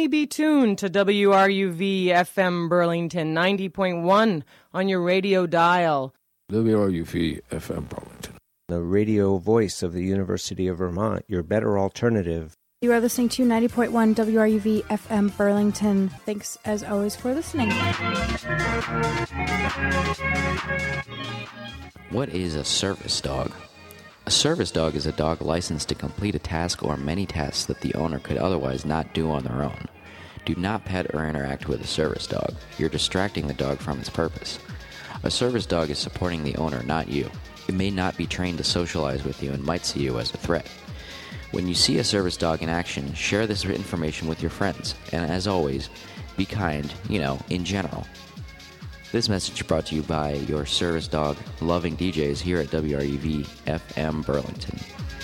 definitely be tuned to WRUV FM Burlington 90.1 on your radio dial. WRUV FM Burlington. The radio voice of the University of Vermont, your better alternative. You are listening to 90.1 WRUV FM Burlington. Thanks, as always, for listening. What is a service dog? A service dog is a dog licensed to complete a task or many tasks that the owner could otherwise not do on their own. Do not pet or interact with a service dog. You're distracting the dog from its purpose. A service dog is supporting the owner, not you. It may not be trained to socialize with you and might see you as a threat. When you see a service dog in action, share this information with your friends. And as always, be kind, in general. This message brought to you by your service dog loving DJs here at WRUV FM Burlington.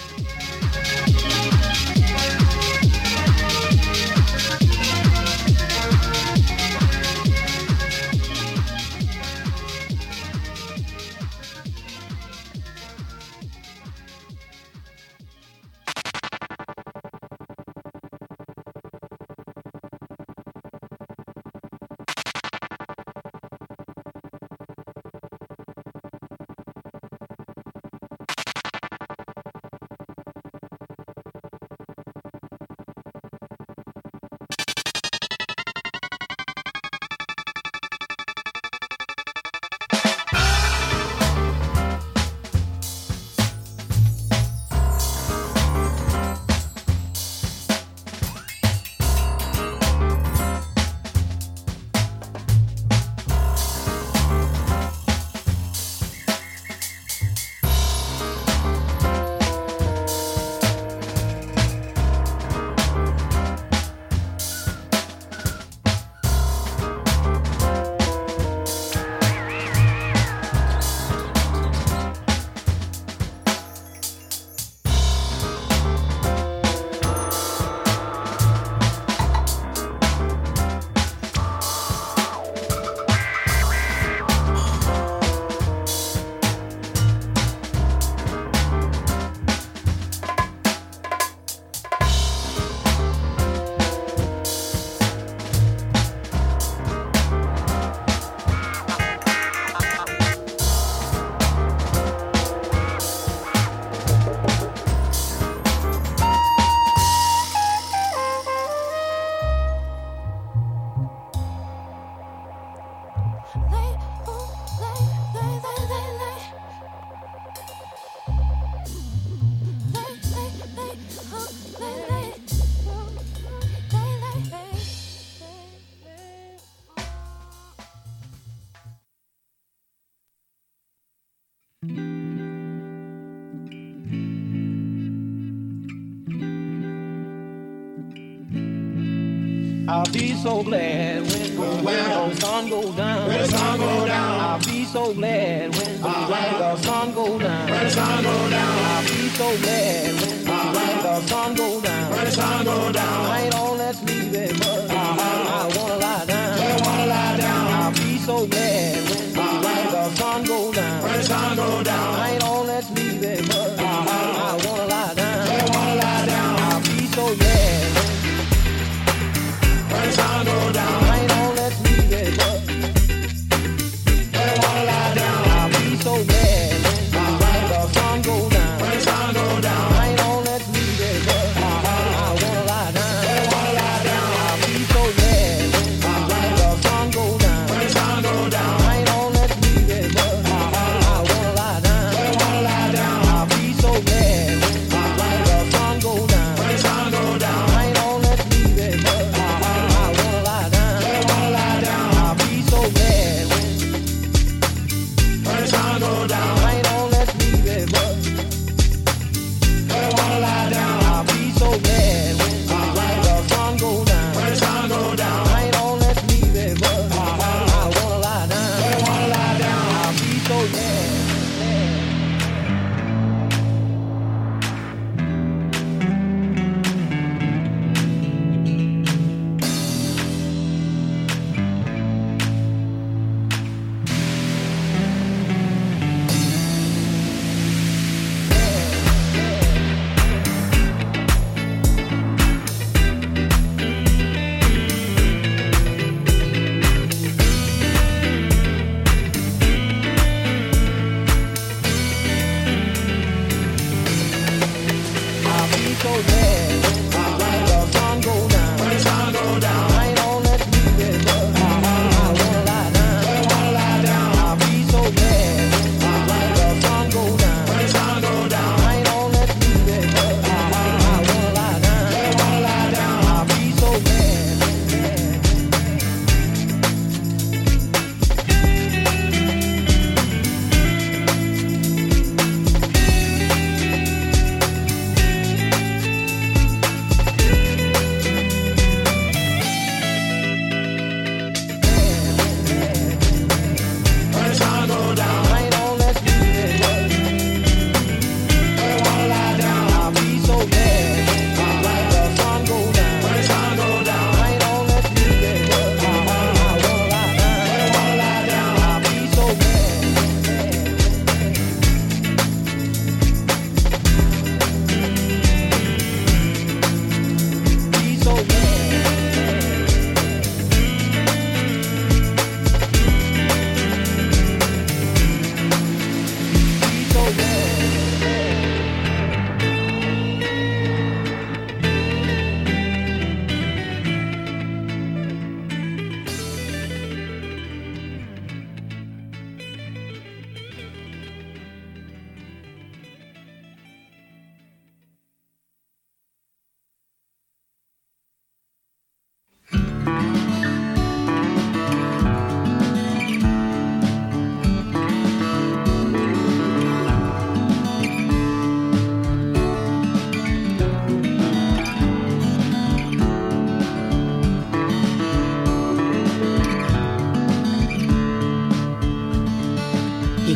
I'll be so glad when the sun goes down. When the sun goes down. I'll be so glad when the sun goes down. When the sun goes down. I'll be so glad when the sun goes down. When the sun goes down. I don't let's leave it, but I wanna lie down. I wanna lie down. I'll be so glad when the sun goes down. When the sun goes down. I don't let's leave it, but I wanna lie down. I wanna lie down. I'll be so glad when the sun goes down. I know let's leave it up. I wanna lie down. I'll be so glad when the sun goes down. When the sun goes down. I know let's leave it up. I wanna lie down. I wanna lie down. I'll be so glad when the sun goes down. When the sun goes down. I know let's leave it up. I wanna lie down. I wanna lie down. I'll be so glad when the sun goes down. When the sun goes down. I know let's leave it up. I wanna lie down.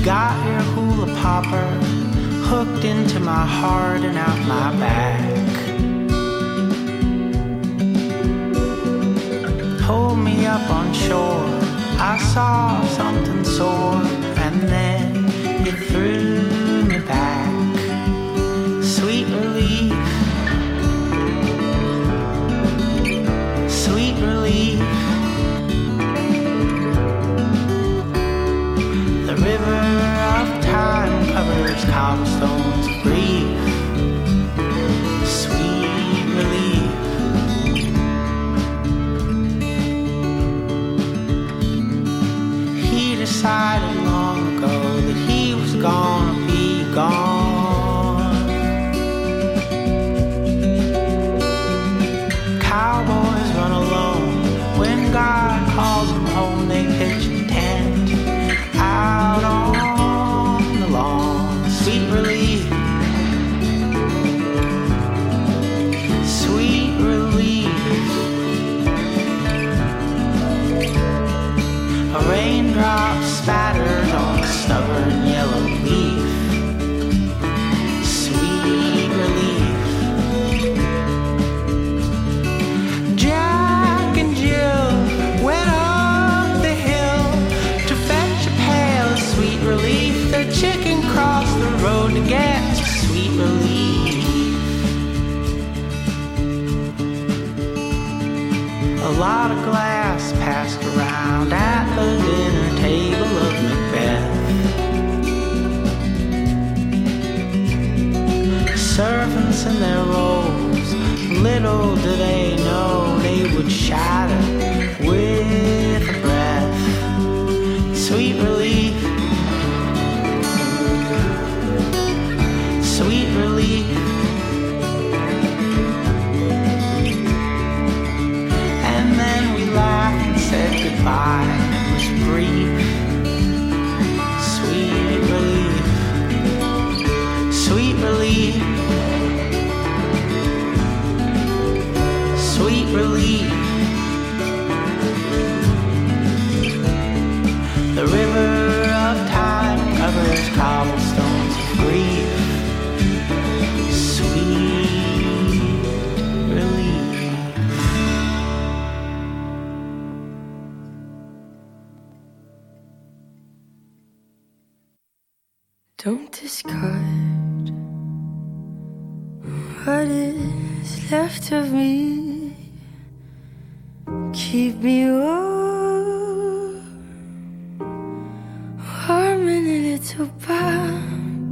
got your hula popper hooked into my heart and out my back. Hold me up on shore, I saw something soar, and then you threw me back. Sweet relief, sweet relief. The river of time covers cobblestones of grief. Sweet relief. He decided long ago that he was gonna be gone. Cowboys run alone. When God calls them home, they pitch a tent out on the lawn. Sweet relief, sweet relief. A raindrop spatters on a stubborn yellow leaf. Sweet relief. Jack and Jill went up the hill to fetch a pail of sweet relief. Their chicken crossed the road to get to sweet relief. A lot of glass passed around at the dinner table of Macbeth. Servants in their robes, little do they know they would shatter with a breath. Sweet relief, sweet relief. And then we laughed and said goodbye. It was brief. Sweet relief, sweet relief, sweet relief. The river of time covers cobblestones of grief. Sweet relief. Don't discard what is left of me. Keep me warm in a little box,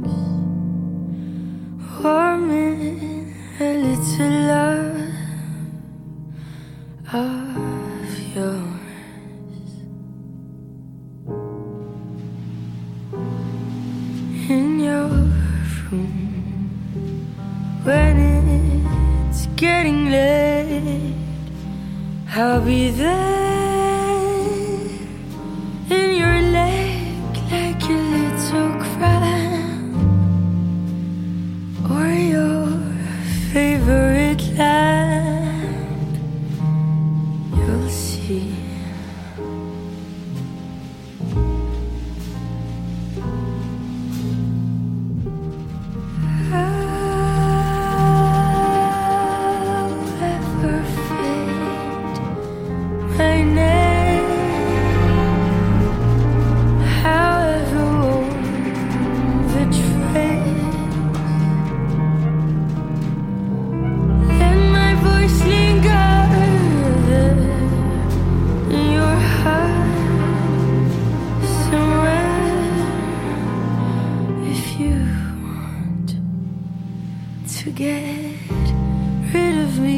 warm in a little love of yours. In your room when it's getting late, I'll be there in your leg like a little crown, or your favorite lamp. You'll see. However fate may name, however old the train, let my voice linger there in your heart somewhere. If you want to get rid of me,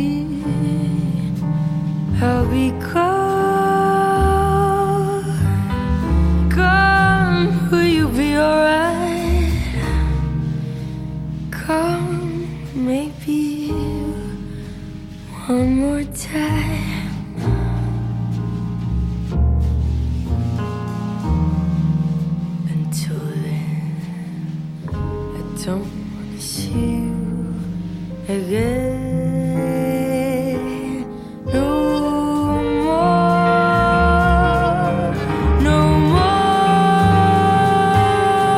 I'll be gone. Gone, will you be alright? Come, maybe one more time. Until then, I don't wanna see you again. No more, no more.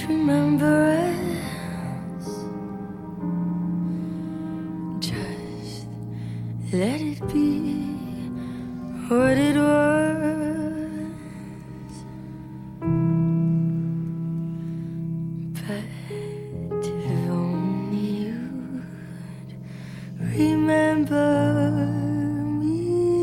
remember us. Just let it be what it was. But if only you'd remember me.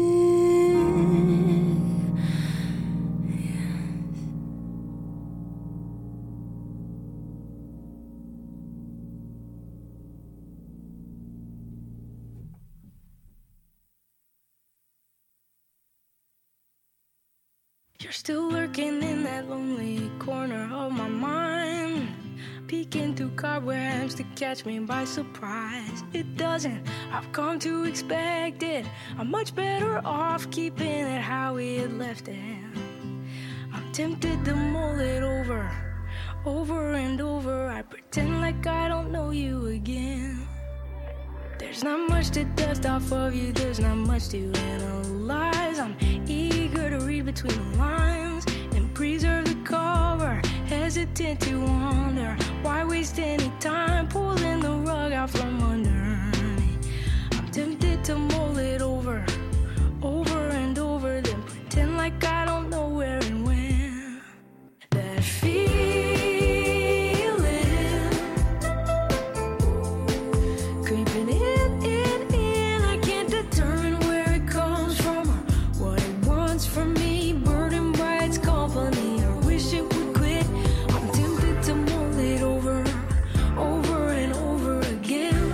You're still lurking in that lonely corner of my mind, peeking through cobwebs to catch me by surprise. It doesn't, I've come to expect it. I'm much better off keeping it how we had left it. I'm tempted to mull it over and over. I pretend like I don't know you again. There's not much to dust off of you, there's not much to analyze. I'm eager to read between the lines and preserve the cover, hesitant to wonder why waste any time pulling the rug out from under me. I'm tempted to mull it over and over, then pretend like I don't know where and when. That feeling creeping in, I can't determine where it comes from or what it wants from me, burdened by its company. I wish it would quit. I'm tempted to mull it over and over again,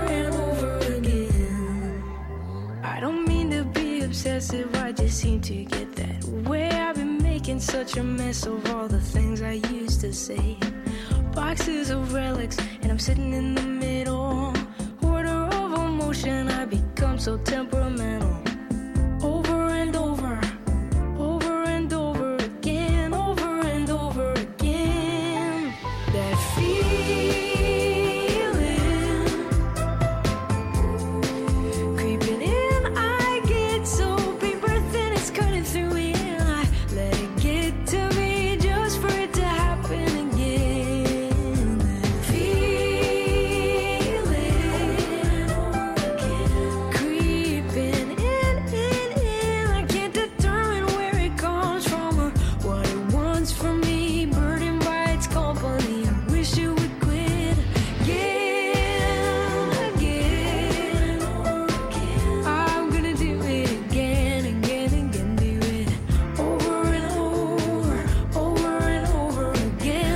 I don't mean to be obsessive, I just seem to get that way. I've been making such a mess of all the things I used to say. Boxes of relics, and I'm sitting in the middle. Order of emotion, I become so temperamental. Over and over again, that feeling creeping in, I get so paper thin, it's cutting through me, and I let it get to me just for it to happen again. That feeling creeping in, I can't determine where it comes from or what it wants from me, burdened by its company. I wish it would quit again. I'm gonna do it again, do it over and over again,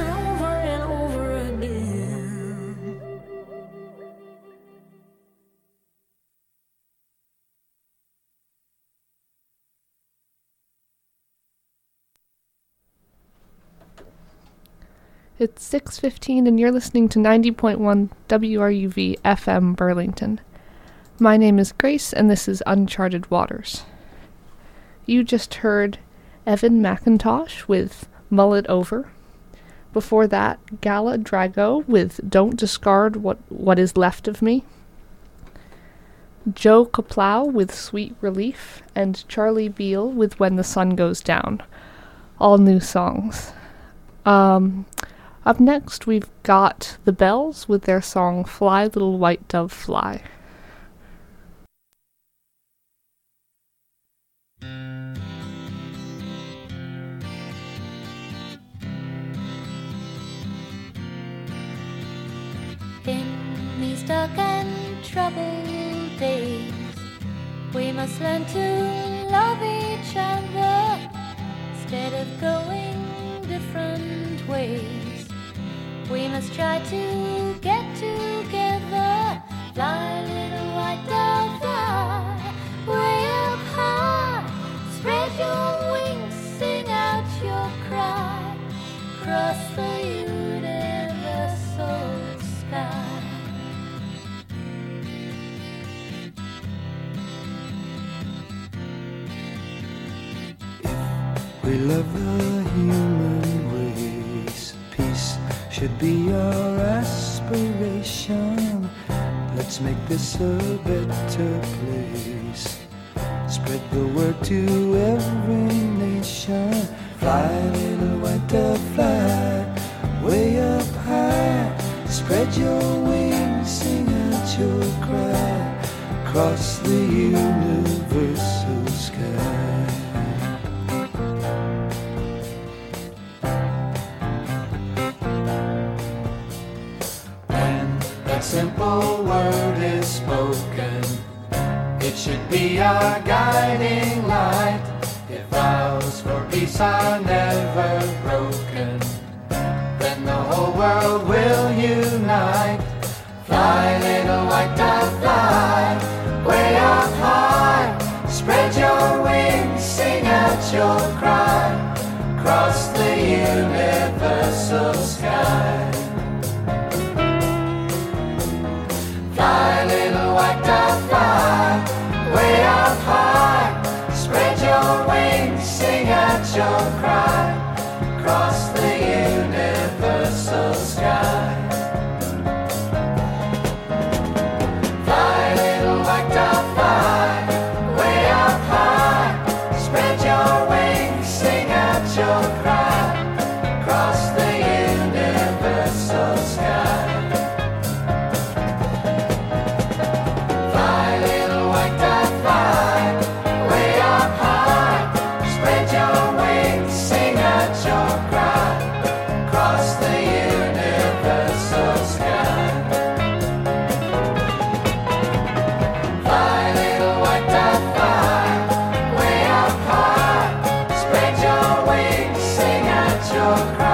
It's 6:15 and you're listening to 90.1 WRUV FM Burlington. My name is Grace and this is Uncharted Waters. You just heard Evan McIntosh with Mull It Over. Before that, Gala Drago with Don't Discard What Is Left of Me. Joe Kaplow with Sweet Relief, and Charlie Beale with When the Sun Goes Down. All new songs. Up next, we've got The Bells with their song Fly Little White Dove Fly. In these dark and troubled days, we must learn to love each other instead of going different ways. We must try to get together. Fly, little white dove, fly way up high. Spread your wings, sing out your cry. Cross the universal sky. We love the human race. Peace should be our aspiration. Let's make this a better place. Spread the word to every nation. Fly, little white dove, fly way Spread your wings, sing out your cry, across the universal sky. When that simple word is spoken, it should be our guiding light. If vows for peace are never broken, then the whole world will unite. Fly, little white dove, fly, way up high. Spread your wings, sing out your cry, across the universal sky. Fly, little white dove, fly, way up high. Spread your wings, sing out your cry, across the universal sky. Fly, little white dove, fly, way up high. Spread your wings, sing out your cry, across the universal sky. Fly, little white dove, fly, way up high. Spread your wings, sing out your cry, across the universal sky. Fly, little white dove, fly, way up high. Spread your wings, sing out your cry.